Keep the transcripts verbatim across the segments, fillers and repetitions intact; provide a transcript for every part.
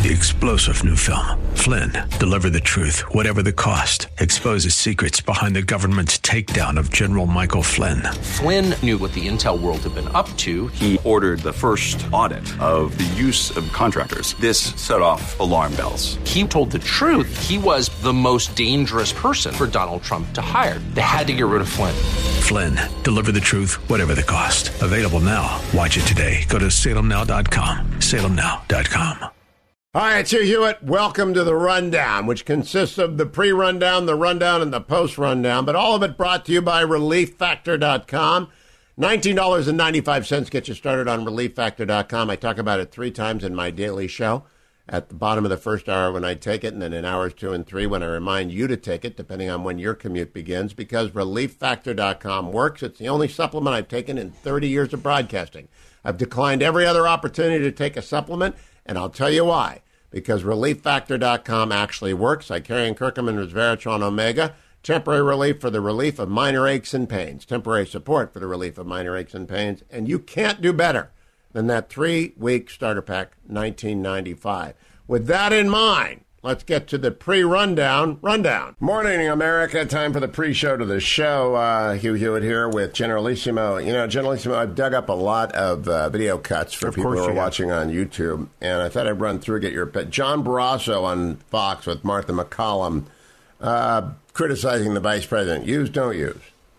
The explosive new film, Flynn, deliver the truth, whatever the cost, exposes secrets behind the government's takedown of General Michael Flynn. Flynn knew what the intel world had been up to. He ordered the first audit of the use of contractors. This set off alarm bells. He told the truth. He was the most dangerous person for Donald Trump to hire. They had to get rid of Flynn. Flynn, deliver the truth, whatever the cost. Available now. Watch it today. Go to salem now dot com. salem now dot com. All right, it's Hugh Hewitt. Welcome to the Rundown, which consists of the pre-rundown, the rundown, and the post-rundown, but all of it brought to you by relief factor dot com. nineteen dollars and ninety-five cents gets you started on relief factor dot com. I talk about it three times in my daily show, at the bottom of the first hour when I take it, and then in hours two and three when I remind you to take it, depending on when your commute begins, because relief factor dot com works. It's the only supplement I've taken in thirty years of broadcasting. I've declined every other opportunity to take a supplement, and I'll tell you why. Because relief factor dot com actually works. Icarian Curcumin Resveratrol Omega. Temporary relief for the relief of minor aches and pains. Temporary support for the relief of minor aches and pains. And you can't do better than that three-week starter pack, nineteen ninety-five. With that in mind, let's get to the pre-rundown rundown. Morning, America. Time for the pre-show to the show. Uh, Hugh Hewitt here with Generalissimo. You know, Generalissimo, I've dug up a lot of uh, video cuts for of people who are have. watching on YouTube, and I thought I'd run through, get your opinion. John Barrasso on Fox with Martha McCallum uh, criticizing the vice president. Use, don't use?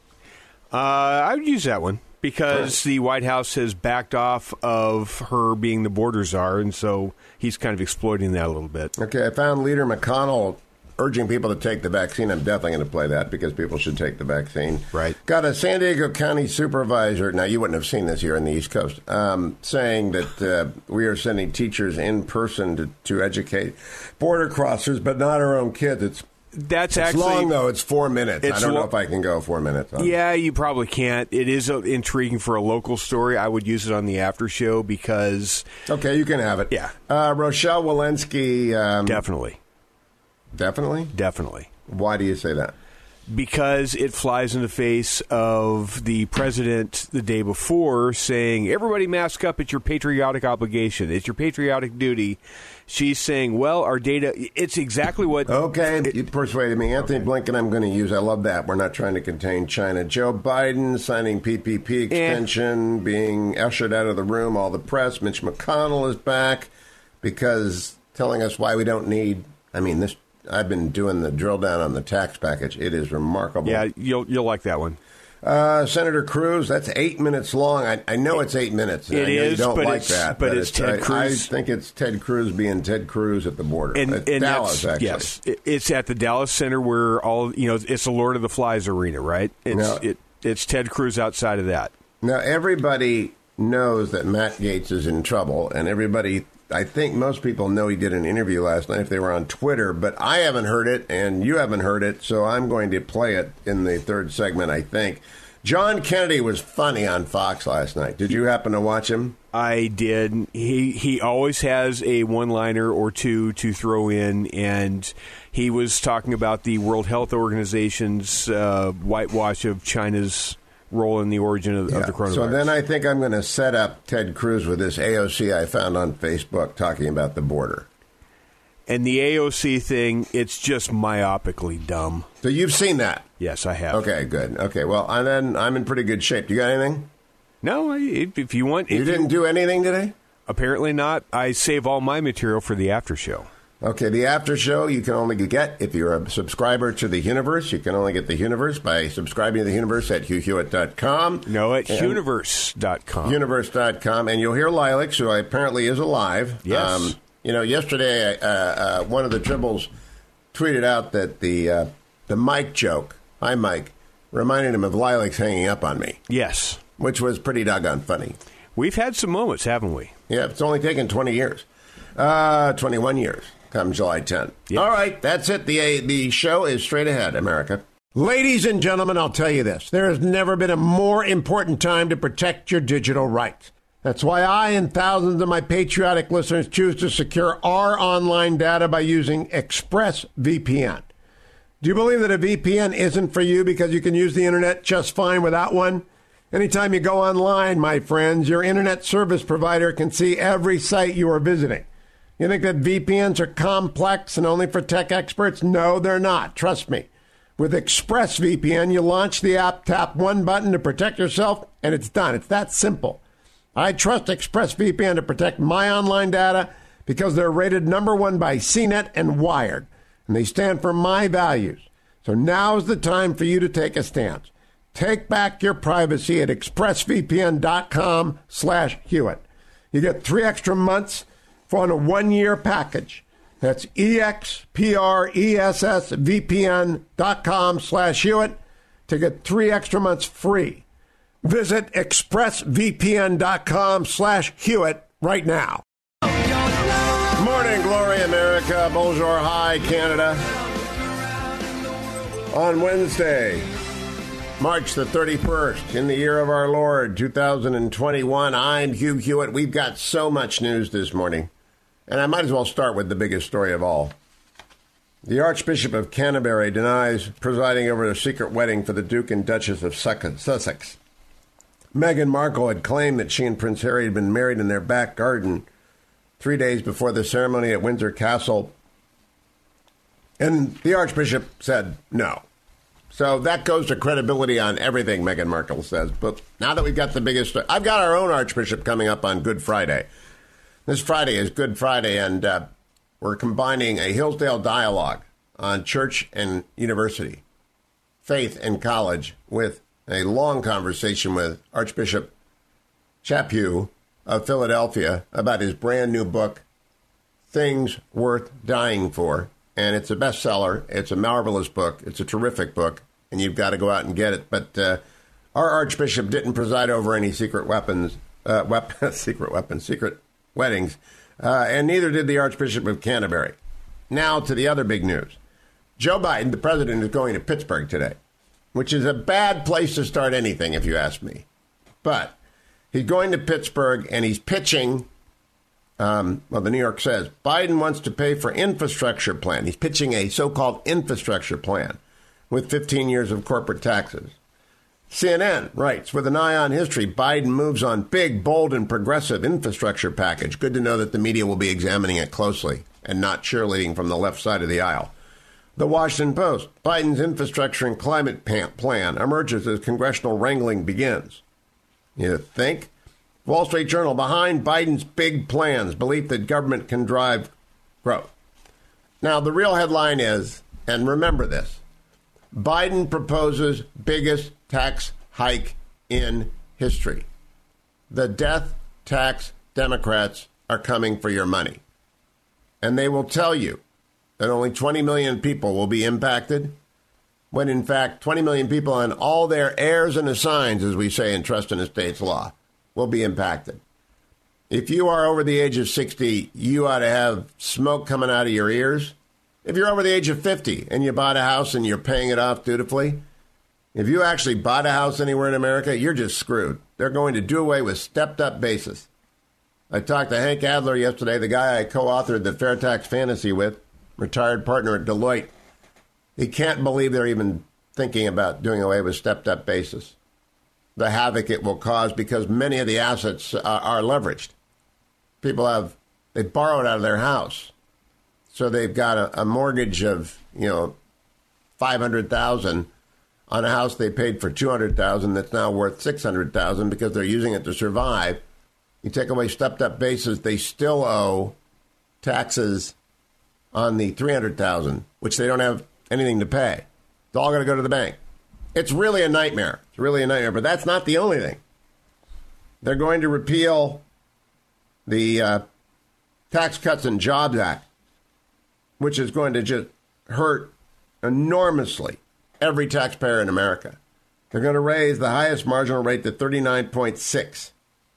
Uh, I would use that one. Because the White House has backed off of her being the border czar, and so he's kind of exploiting that a little bit. Okay, I found Leader McConnell urging people to take the vaccine. I'm definitely going to play that because people should take the vaccine. Right. Got a San Diego County supervisor, now you wouldn't have seen this here on the East Coast, um, saying that uh, we are sending teachers in person to, to educate border crossers, but not our own kids. It's That's it's actually long, though. It's four minutes. It's I don't lo- know if I can go four minutes. Huh? Yeah, you probably can't. It is uh, intriguing for a local story. I would use it on the after show because... Okay, you can have it. Yeah. Uh, Rochelle Walensky... Um, definitely. Definitely? Definitely. Why do you say that? Because it flies in the face of the president the day before saying, everybody mask up, it's your patriotic obligation, it's your patriotic duty. She's saying, well, our data, it's exactly what... Okay, it, you persuaded me. Anthony okay. Blinken I'm going to use. I love that. We're not trying to contain China. Joe Biden signing P P P extension, eh. being ushered out of the room, all the press. Mitch McConnell is back because telling us why we don't need... I mean, this. I've been doing the drill down on the tax package. It is remarkable. Yeah, you'll you'll like that one. Uh, Senator Cruz, that's eight minutes long. I, I know it's eight minutes. It I know is, you don't but like it's, that. But, but it's, it's Ted I, Cruz. I think it's Ted Cruz being Ted Cruz at the border. And, at and Dallas, actually. Yes, it's at the Dallas Center where all, you know, it's the Lord of the Flies arena, right? It's, now, it, it's Ted Cruz outside of that. Now, everybody knows that Matt Gaetz is in trouble, and everybody... I think most people know he did an interview last night if they were on Twitter, but I haven't heard it, and you haven't heard it, so I'm going to play it in the third segment, I think. John Kennedy was funny on Fox last night. Did you happen to watch him? I did. He he always has a one-liner or two to throw in, and he was talking about the World Health Organization's uh, whitewash of China's role in the origin of, yeah. of the coronavirus. So then I think I'm going to set up Ted Cruz with this A O C I found on Facebook talking about the border. And the A O C thing, it's just myopically dumb. So you've seen that? Yes, I have. Okay, good. Okay, well, and then I'm in pretty good shape. Do you got anything? No, if, if you want... You if didn't you, do anything today? Apparently not. I save all my material for the after show. Okay, the after show you can only get if you're a subscriber to the Universe. You can only get the Universe by subscribing to the Universe at hugh hewitt dot com. No, at universe dot com. universe dot com. And you'll hear Lilacs, who apparently is alive. Yes. Um, you know, yesterday uh, uh, one of the Tribbles tweeted out that the uh, the Mike joke, hi Mike, reminded him of Lilacs hanging up on me. Yes. Which was pretty doggone funny. We've had some moments, haven't we? Yeah, it's only taken twenty years. Uh, twenty-one years. Come July tenth. Yep. All right, that's it. The, the show is straight ahead, America. Ladies and gentlemen, I'll tell you this. There has never been a more important time to protect your digital rights. That's why I and thousands of my patriotic listeners choose to secure our online data by using ExpressVPN. Do you believe that a V P N isn't for you because you can use the internet just fine without one? Anytime you go online, my friends, your internet service provider can see every site you are visiting. You think that V P Ns are complex and only for tech experts? No, they're not. Trust me. With ExpressVPN, you launch the app, tap one button to protect yourself, and it's done. It's that simple. I trust ExpressVPN to protect my online data because they're rated number one by C net and Wired, and they stand for my values. So now's the time for you to take a stance. Take back your privacy at expressvpn.com slash Hewitt. You get three extra months for a one-year package. That's expressvpn.com slash Hewitt to get three extra months free. Visit expressvpn.com slash Hewitt right now. Morning, glory, America. Bonjour, hi, Canada. On Wednesday, March the thirty-first, in the year of our Lord, two thousand twenty-one, I'm Hugh Hewitt. We've got so much news this morning, and I might as well start with the biggest story of all. The Archbishop of Canterbury denies presiding over a secret wedding for the Duke and Duchess of Sussex. Meghan Markle had claimed that she and Prince Harry had been married in their back garden three days before the ceremony at Windsor Castle, and the Archbishop said no. So that goes to credibility on everything Meghan Markle says. But now that we've got the biggest... I've got our own Archbishop coming up on Good Friday. This Friday is Good Friday, and uh, we're combining a Hillsdale dialogue on church and university, faith and college, with a long conversation with Archbishop Chaput of Philadelphia about his brand new book, Things Worth Dying For. And it's a bestseller. It's a marvelous book. It's a terrific book, and you've got to go out and get it. But uh, our Archbishop didn't preside over any secret weapons, uh, weapon, secret weapons, secret weddings, uh, and neither did the Archbishop of Canterbury. Now to the other big news. Joe Biden, the president, is going to Pittsburgh today, which is a bad place to start anything, if you ask me. But he's going to Pittsburgh, and he's pitching... Um, well, the New York says Biden wants to pay for infrastructure plan. He's pitching a so-called infrastructure plan with fifteen years of corporate taxes. C N N writes, with an eye on history, Biden moves on big, bold, and progressive infrastructure package. Good to know that the media will be examining it closely and not cheerleading from the left side of the aisle. The Washington Post, Biden's infrastructure and climate plan emerges as congressional wrangling begins. You think? Wall Street Journal, behind Biden's big plans, belief that government can drive growth. Now, the real headline is, and remember this, Biden proposes biggest tax hike in history. The death tax Democrats are coming for your money. And they will tell you that only twenty million people will be impacted, when in fact twenty million people and all their heirs and assigns, as we say in trust and estates law, will be impacted. If you are over the age of sixty, you ought to have smoke coming out of your ears. If you're over the age of fifty and you bought a house and you're paying it off dutifully, if you actually bought a house anywhere in America, you're just screwed. They're going to do away with stepped-up basis. I talked to Hank Adler yesterday, the guy I co-authored the Fair Tax Fantasy with, retired partner at Deloitte. He can't believe they're even thinking about doing away with stepped-up basis. The havoc it will cause because many of the assets are, are leveraged. People have, they borrowed out of their house. So they've got a, a mortgage of, you know, five hundred thousand dollars on a house they paid for two hundred thousand dollars that's now worth six hundred thousand dollars because they're using it to survive. You take away stepped-up basis, they still owe taxes on the three hundred thousand dollars, which they don't have anything to pay. It's all going to go to the bank. It's really a nightmare. It's really a nightmare. But that's not the only thing. They're going to repeal the uh, Tax Cuts and Jobs Act, which is going to just hurt enormously every taxpayer in America. They're going to raise the highest marginal rate to thirty-nine point six.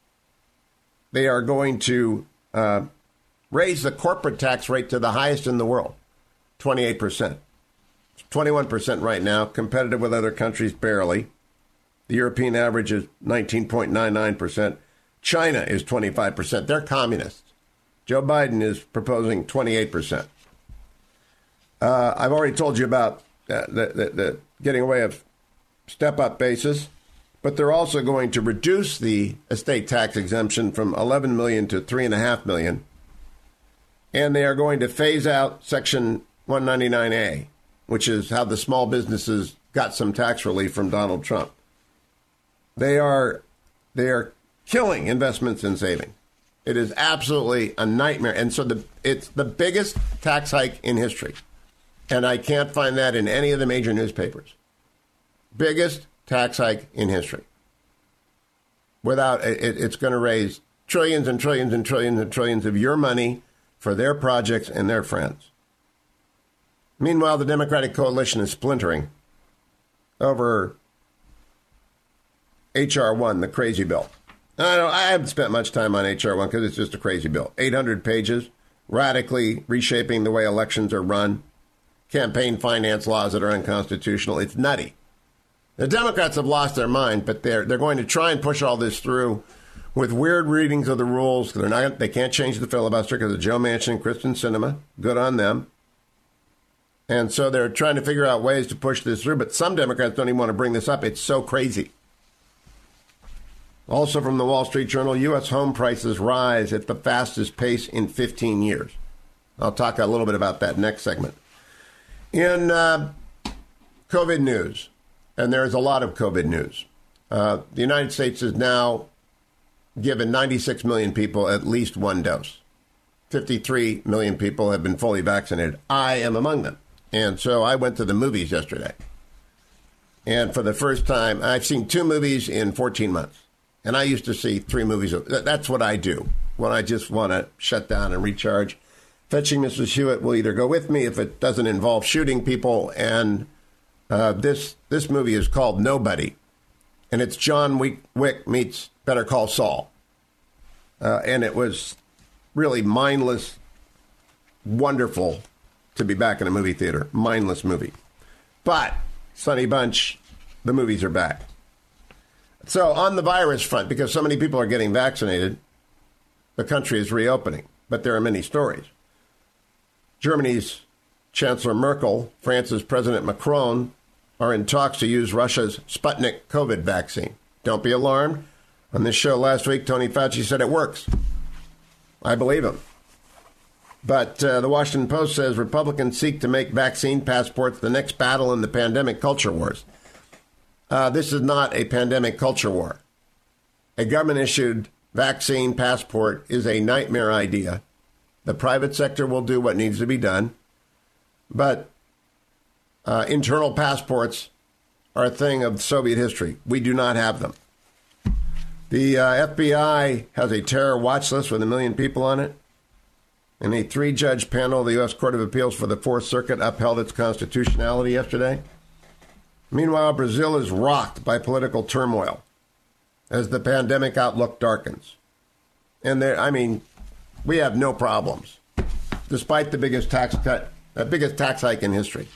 They are going to uh, raise the corporate tax rate to the highest in the world, twenty-eight percent. twenty-one percent right now, competitive with other countries barely. The European average is nineteen point nine nine percent. China is twenty-five percent. They're communists. Joe Biden is proposing twenty-eight percent. Uh, I've already told you about uh, the, the, the getting away of step-up basis, but they're also going to reduce the estate tax exemption from eleven million dollars to three point five million dollars. And they are going to phase out Section one ninety-nine A, which is how the small businesses got some tax relief from Donald Trump. They are they are killing investments and saving. It is absolutely a nightmare. And so the it's the biggest tax hike in history. And I can't find that in any of the major newspapers. Biggest tax hike in history. Without it, it's going to raise trillions and trillions and trillions and trillions of your money for their projects and their friends. Meanwhile, the Democratic coalition is splintering over H R one, the crazy bill. I don't. I haven't spent much time on H R one because it's just a crazy bill. eight hundred pages, radically reshaping the way elections are run, campaign finance laws that are unconstitutional. It's nutty. The Democrats have lost their mind, but they're they're going to try and push all this through with weird readings of the rules. They're not. They can't change the filibuster because of Joe Manchin and Kristen Sinema. Good on them. And so they're trying to figure out ways to push this through. But some Democrats don't even want to bring this up. It's so crazy. Also from the Wall Street Journal, U S home prices rise at the fastest pace in fifteen years. I'll talk a little bit about that next segment. In uh, COVID news, and there's a lot of COVID news, uh, the United States has now given ninety-six million people at least one dose. fifty-three million people have been fully vaccinated. I am among them. And so I went to the movies yesterday. And for the first time, I've seen two movies in fourteen months. And I used to see three movies. That's what I do when I just want to shut down and recharge. Fetching Missus Hewitt will either go with me if it doesn't involve shooting people. And uh, this this movie is called Nobody. And it's John Wick, Wick meets Better Call Saul. Uh, and it was really mindless, wonderful to be back in a movie theater. Mindless movie. But, Sonny Bunch, the movies are back. So on the virus front, because so many people are getting vaccinated, the country is reopening. But there are many stories. Germany's Chancellor Merkel, France's President Macron are in talks to use Russia's Sputnik COVID vaccine. Don't be alarmed. On this show last week, Tony Fauci said it works. I believe him. But uh, the Washington Post says Republicans seek to make vaccine passports the next battle in the pandemic culture wars. Uh, this is not a pandemic culture war. A government-issued vaccine passport is a nightmare idea. The private sector will do what needs to be done. But uh, internal passports are a thing of Soviet history. We do not have them. The uh, F B I has a terror watch list with a million people on it. And a three-judge panel of the U S Court of Appeals for the Fourth Circuit upheld its constitutionality yesterday. Meanwhile, Brazil is rocked by political turmoil as the pandemic outlook darkens. And there, I mean, we have no problems, despite the biggest tax cut, the biggest tax hike in history.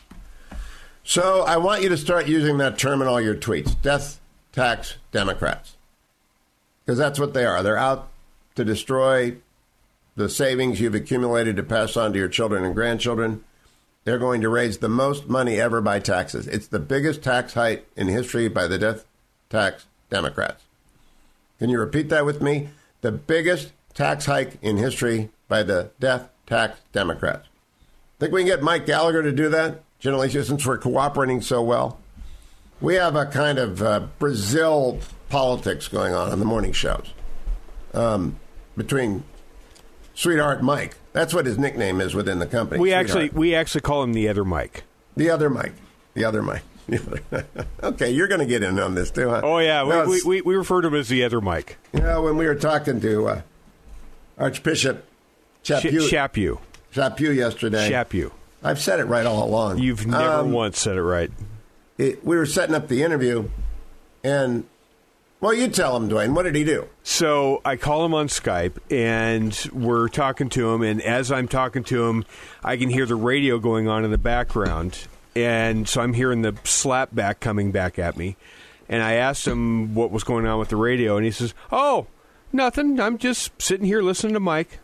So I want you to start using that term in all your tweets, death tax Democrats, because that's what they are. They're out to destroy the savings you've accumulated to pass on to your children and grandchildren. They're going to raise the most money ever by taxes. It's the biggest tax hike in history by the death tax Democrats. Can you repeat that with me? The biggest tax hike in history by the death tax Democrats. Think we can get Mike Gallagher to do that? Generally, since we're cooperating so well. We have a kind of uh, Brazil politics going on on the morning shows um, between Sweetheart Mike. That's what his nickname is within the company. We Sweetheart. actually we actually call him the other Mike. The other Mike. The other Mike. Okay, you're going to get in on this too, huh? Oh yeah, no, we, we we refer to him as the other Mike. You know, when we were talking to uh, Archbishop Chaput, Sh- Chaput, Chaput yesterday. Chaput. I've said it right all along. You've never um, once said it right. It, we were setting up the interview, and well, you tell him, Dwayne. What did he do? So I call him on Skype, and we're talking to him. And as I'm talking to him, I can hear the radio going on in the background. And so I'm hearing the slap back coming back at me. And I asked him what was going on with the radio, and he says, "Oh, nothing. I'm just sitting here listening to Mike."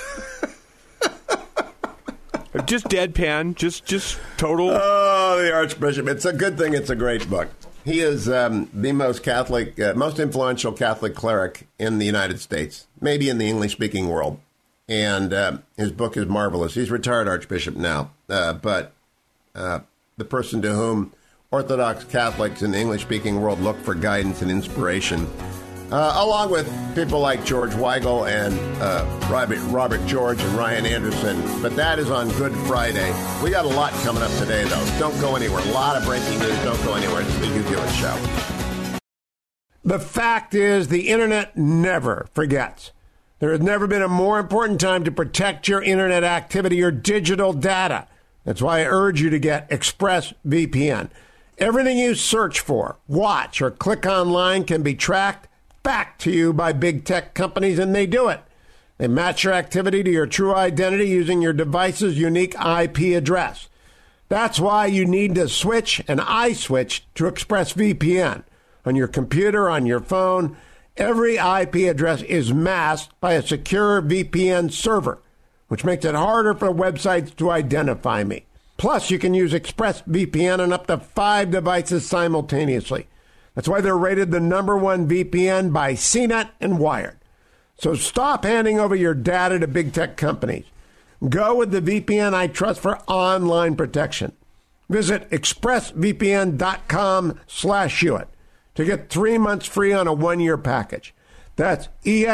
Just deadpan, just just total. Oh, the Archbishop. It's a good thing it's a great book. He is um, the most Catholic, uh, most influential Catholic cleric in the United States, maybe in the English-speaking world. and uh, his book is marvelous. He's retired Archbishop now, uh, but uh, the person to whom Orthodox Catholics in the English-speaking world look for guidance and inspiration, uh, along with people like George Weigel and uh, Robert, Robert George and Ryan Anderson. But that is on Good Friday. We got a lot coming up today, though. Don't go anywhere. A lot of breaking news. Don't go anywhere. It's the Hugh Hewitt Show. The fact is, the Internet never forgets. There has never been a more important time to protect your Internet activity, your digital data. That's why I urge you to get ExpressVPN. Everything you search for, watch, or click online can be tracked back to you by big tech companies, and they do it. They match your activity to your true identity using your device's unique I P address. That's why you need to switch, and I switched to ExpressVPN. On your computer, on your phone, every I P address is masked by a secure V P N server, which makes it harder for websites to identify me. Plus, you can use ExpressVPN on up to five devices simultaneously. That's why they're rated the number one V P N by C net and Wired. So stop handing over your data to big tech companies. Go with the V P N I trust for online protection. Visit expressvpn.com slash Hewitt to get three months free on a one-year package. That's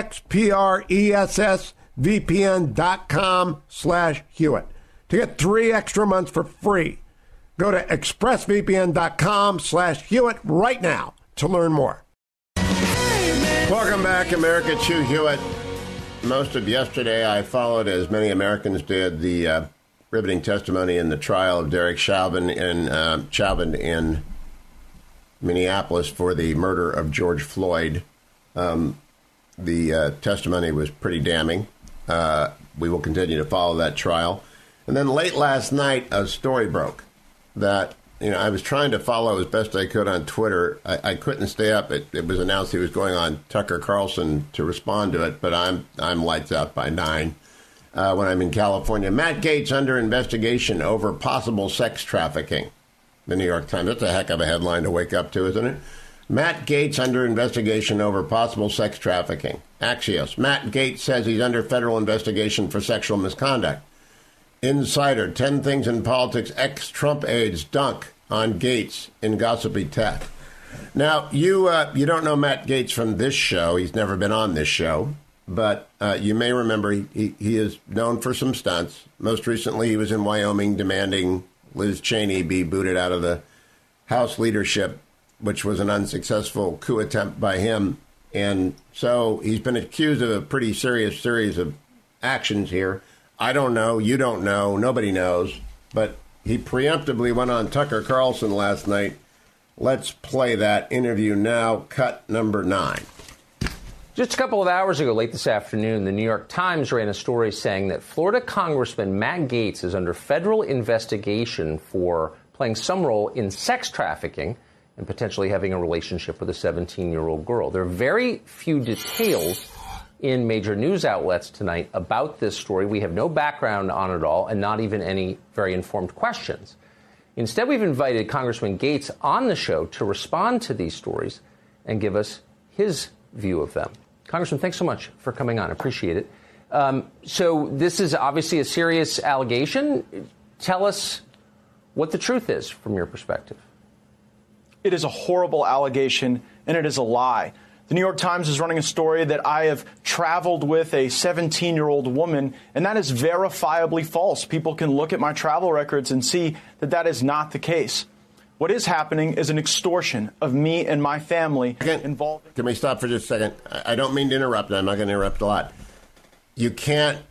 expressvpn.com slash Hewitt to get three extra months for free. Go to expressvpn.com slash Hewitt right now to learn more. Welcome back, America. It's Hugh Hewitt. Most of yesterday, I followed, as many Americans did, the uh, riveting testimony in the trial of Derek Chauvin in, uh, Chauvin in Minneapolis for the murder of George Floyd. Um, the uh, testimony was pretty damning. Uh, we will continue to follow that trial. And then late last night, a story broke that, you know, I was trying to follow as best I could on Twitter. I, I couldn't stay up. It, it was announced he was going on Tucker Carlson to respond to it, but I'm I'm lights out by nine uh, when I'm in California. Matt Gaetz under investigation over possible sex trafficking. The New York Times. That's a heck of a headline to wake up to, isn't it? Matt Gaetz under investigation over possible sex trafficking. Axios. Matt Gaetz says he's under federal investigation for sexual misconduct. Insider. ten things in politics ex-Trump aides dunk on Gaetz in gossipy tech. Now, you uh, you don't know Matt Gaetz from this show. He's never been on this show. But uh, you may remember he, he, he is known for some stunts. Most recently, he was in Wyoming demanding Liz Cheney be booted out of the House leadership, which was an unsuccessful coup attempt by him. And so he's been accused of a pretty serious series of actions here. I don't know. You don't know. Nobody knows. But he preemptively went on Tucker Carlson last night. Let's play that interview now. Cut number nine. Just a couple of hours ago, late this afternoon, the New York Times ran a story saying that Florida Congressman Matt Gaetz is under federal investigation for playing some role in sex trafficking and potentially having a relationship with a seventeen-year-old girl. There are very few details in major news outlets tonight about this story. We have no background on it all and not even any very informed questions. Instead, we've invited Congressman Gaetz on the show to respond to these stories and give us his view of them. Congressman, thanks so much for coming on. I appreciate it. Um, so this is obviously a serious allegation. Tell us what the truth is from your perspective. It is a horrible allegation, and it is a lie. The New York Times is running a story that I have traveled with a seventeen-year-old woman, and that is verifiably false. People can look at my travel records and see that that is not the case. What is happening is an extortion of me and my family involved. Can we stop for just a second? I don't mean to interrupt. I'm not going to interrupt a lot. You can't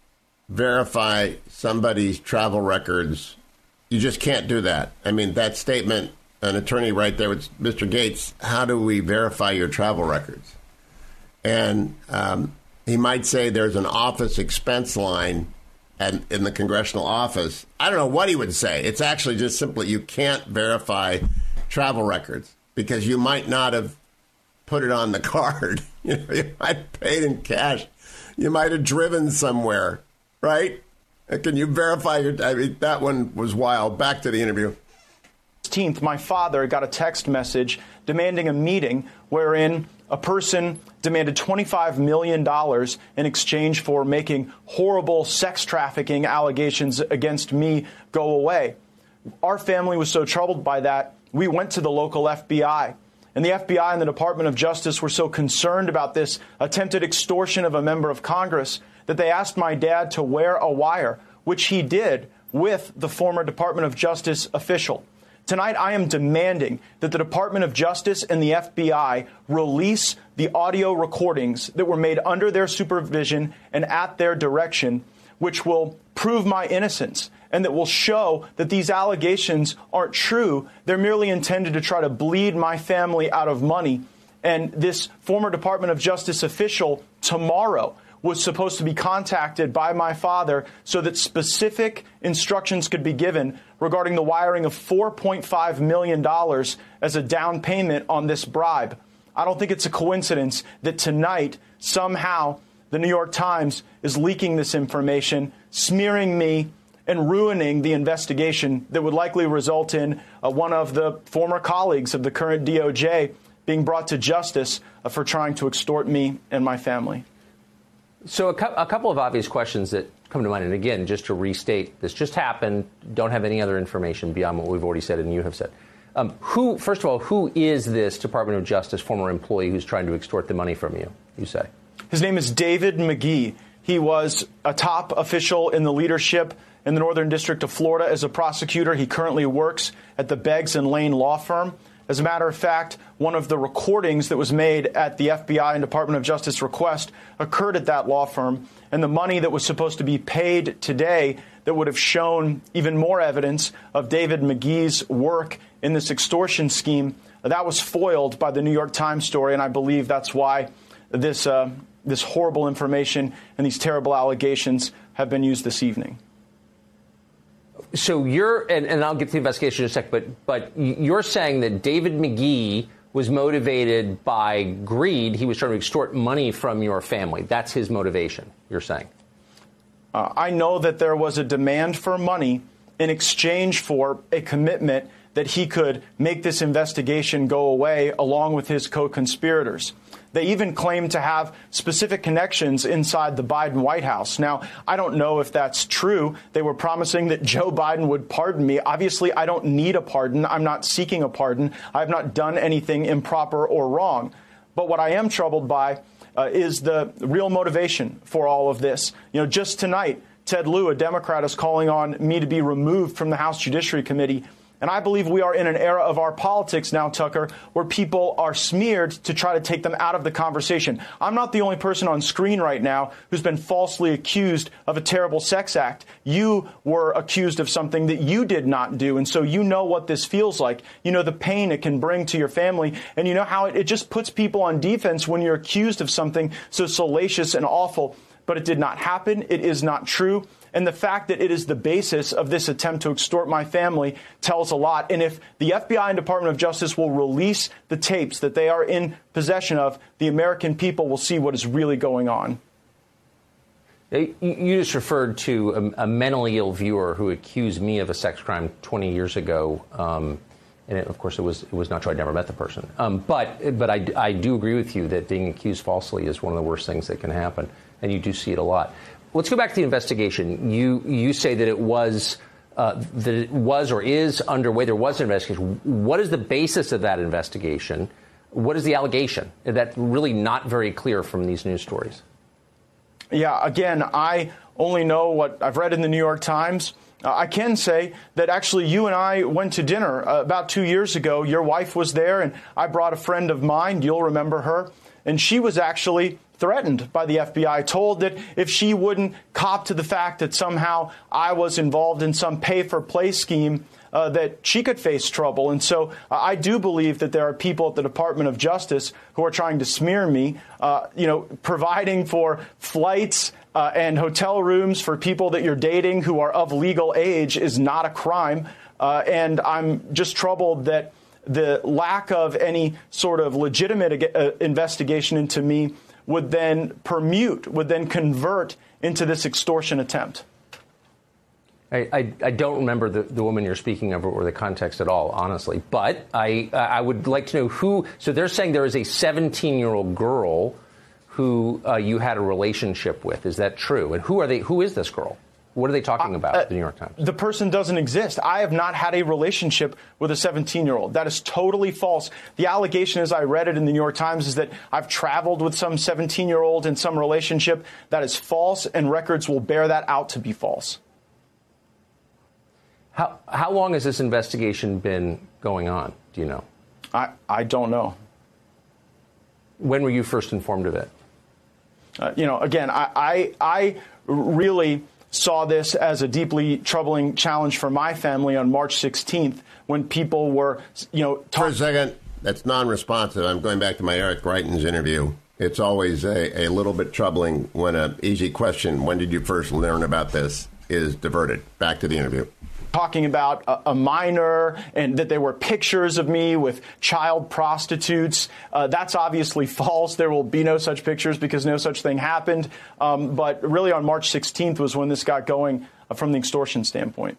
verify somebody's travel records. You just can't do that. I mean, that statement, an attorney right there with Mister Gaetz, how do we verify your travel records? And um, he might say there's an office expense line and in the congressional office. I don't know what he would say. It's actually just simply you can't verify travel records because you might not have put it on the card. You know, you might have paid in cash. You might have driven somewhere, right? Can you verify your... I mean, that one was wild. Back to the interview. sixteenth, my father got a text message demanding a meeting wherein a person demanded twenty-five million dollars in exchange for making horrible sex trafficking allegations against me go away. Our family was so troubled by that, we went to the local F B I. And the F B I and the Department of Justice were so concerned about this attempted extortion of a member of Congress that they asked my dad to wear a wire, which he did with the former Department of Justice official. Tonight, I am demanding that the Department of Justice and the F B I release the audio recordings that were made under their supervision and at their direction, which will prove my innocence and that will show that these allegations aren't true. They're merely intended to try to bleed my family out of money. And this former Department of Justice official tomorrow was supposed to be contacted by my father so that specific instructions could be given regarding the wiring of four point five million dollars as a down payment on this bribe. I don't think it's a coincidence that tonight, somehow, the New York Times is leaking this information, smearing me, and ruining the investigation that would likely result in uh, one of the former colleagues of the current D O J being brought to justice uh, for trying to extort me and my family. So a, cu- a couple of obvious questions that come to mind. And again, just to restate, this just happened. Don't have any other information beyond what we've already said and you have said. Um, who, first of all, who is this Department of Justice former employee who's trying to extort the money from you, you say? His name is David McGee. He was a top official in the leadership in the Northern District of Florida as a prosecutor. He currently works at the Beggs and Lane law firm. As a matter of fact, one of the recordings that was made at the F B I and Department of Justice request occurred at that law firm. And the money that was supposed to be paid today that would have shown even more evidence of David McGee's work in this extortion scheme, that was foiled by the New York Times story. And I believe that's why this, uh, this horrible information and these terrible allegations have been used this evening. So you're, and, and I'll get to the investigation in a sec, but but you're saying that David McGee was motivated by greed. He was trying to extort money from your family. That's his motivation, you're saying? Uh, I know that there was a demand for money in exchange for a commitment that he could make this investigation go away along with his co-conspirators. They even claim to have specific connections inside the Biden White House. Now, I don't know if that's true. They were promising that Joe Biden would pardon me. Obviously, I don't need a pardon. I'm not seeking a pardon. I have not done anything improper or wrong. But what I am troubled by uh, is the real motivation for all of this. You know, just tonight, Ted Lieu, a Democrat, is calling on me to be removed from the House Judiciary Committee. And I believe we are in an era of our politics now, Tucker, where people are smeared to try to take them out of the conversation. I'm not the only person on screen right now who's been falsely accused of a terrible sex act. You were accused of something that you did not do. And so you know what this feels like. You know the pain it can bring to your family. And you know how it, it just puts people on defense when you're accused of something so salacious and awful. But it did not happen. It is not true. And the fact that it is the basis of this attempt to extort my family tells a lot. And if the F B I and Department of Justice will release the tapes that they are in possession of, the American people will see what is really going on. You just referred to a, a mentally ill viewer who accused me of a sex crime twenty years ago. Um, and it, of course, it was it was not true. I never met the person. Um, but but I, I do agree with you that being accused falsely is one of the worst things that can happen. And you do see it a lot. Let's go back to the investigation. You you say that it was uh, that it was or is underway. There was an investigation. What is the basis of that investigation? What is the allegation? That's really not very clear from these news stories. Yeah, again, I only know what I've read in the New York Times. Uh, I can say that actually you and I went to dinner uh, about two years ago. Your wife was there, and I brought a friend of mine. You'll remember her. And she was actually threatened by the F B I, told that if she wouldn't cop to the fact that somehow I was involved in some pay-for-play scheme, uh, that she could face trouble. And so uh, I do believe that there are people at the Department of Justice who are trying to smear me, uh, you know, providing for flights uh, and hotel rooms for people that you're dating who are of legal age is not a crime. Uh, and I'm just troubled that the lack of any sort of legitimate uh, investigation into me would then permute, would then convert into this extortion attempt. I, I, I don't remember the, the woman you're speaking of or the context at all, honestly. But I uh, I would like to know who. So they're saying there is a seventeen-year-old girl who uh, you had a relationship with. Is that true? And who are they? Who is this girl? What are they talking about, uh, the New York Times? The person doesn't exist. I have not had a relationship with a seventeen-year-old. That is totally false. The allegation, as I read it in the New York Times, is that I've traveled with some seventeen-year-old in some relationship. That is false, and records will bear that out to be false. How how long has this investigation been going on? Do you know? I, I don't know. When were you first informed of it? Uh, you know, again, I, I I really saw this as a deeply troubling challenge for my family on March sixteenth when people were, you know, talk- for a second. That's non-responsive. I'm going back to my Eric Greitens interview. It's always a, a little bit troubling when an easy question, when did you first learn about this, is diverted. Back to the interview. Talking about a, a minor and that there were pictures of me with child prostitutes. Uh, that's obviously false. There will be no such pictures because no such thing happened. Um, but really on March sixteenth was when this got going uh, from the extortion standpoint.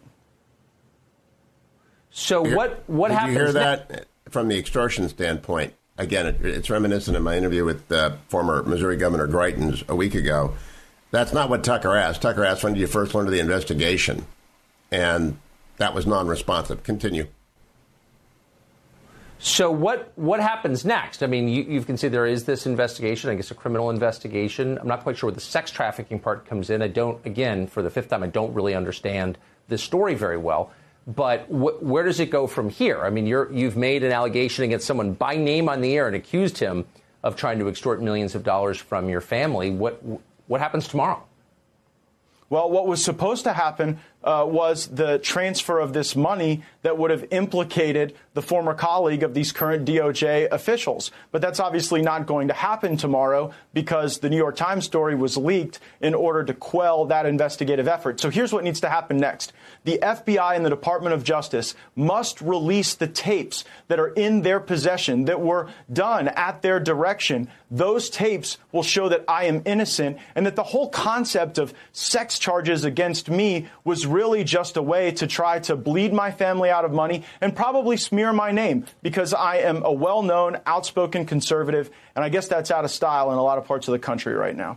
So Here, what, what did happens? Did you hear that now? From the extortion standpoint? Again, it, it's reminiscent of my interview with uh, former Missouri Governor Greitens a week ago. That's not what Tucker asked. Tucker asked, when did you first learn of the investigation? And that was non-responsive. Continue. So what what happens next? I mean, you, you can see there is this investigation, I guess a criminal investigation. I'm not quite sure where the sex trafficking part comes in. I don't, again, for the fifth time, I don't really understand this story very well. But wh- where does it go from here? I mean, you're, you've made an allegation against someone by name on the air and accused him of trying to extort millions of dollars from your family. What what happens tomorrow? Well, what was supposed to happen uh, was the transfer of this money that would have implicated the former colleague of these current D O J officials. But that's obviously not going to happen tomorrow because the New York Times story was leaked in order to quell that investigative effort. So here's what needs to happen next. The F B I and the Department of Justice must release the tapes that are in their possession that were done at their direction. Those tapes will show that I am innocent and that the whole concept of sex charges against me was really just a way to try to bleed my family out of money and probably smear my name because I am a well-known, outspoken conservative, and I guess that's out of style in a lot of parts of the country right now.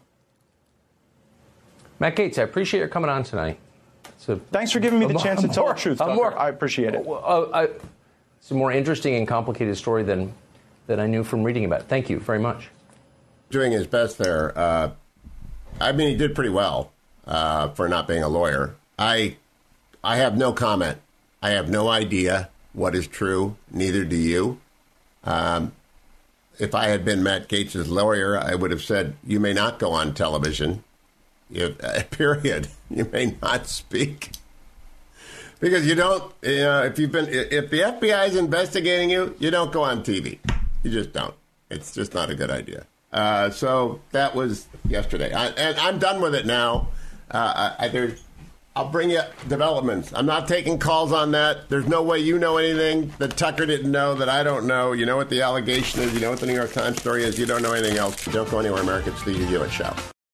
Matt Gaetz, I appreciate your coming on tonight. A, Thanks for giving me the more, chance to tell more, the truth, Tucker. More, I appreciate it. Uh, uh, it's a more interesting and complicated story than, than I knew from reading about it. Thank you very much. Doing his best there. Uh, I mean, he did pretty well uh, for not being a lawyer. I I have no comment. I have no idea what is true. Neither do you. Um, if I had been Matt Gaetz' lawyer, I would have said, you may not go on television. You, uh, period. You may not speak. Because you don't, you know, if you've been, if the F B I is investigating you, you don't go on T V. You just don't. It's just not a good idea. Uh, so that was yesterday. I, and I'm done with it now. Uh, I, I, there's, I'll bring you developments. I'm not taking calls on that. There's no way you know anything that Tucker didn't know that I don't know. You know what the allegation is. You know what the New York Times story is. You don't know anything else. Don't go anywhere, America. It's the Hugh Hewitt Show.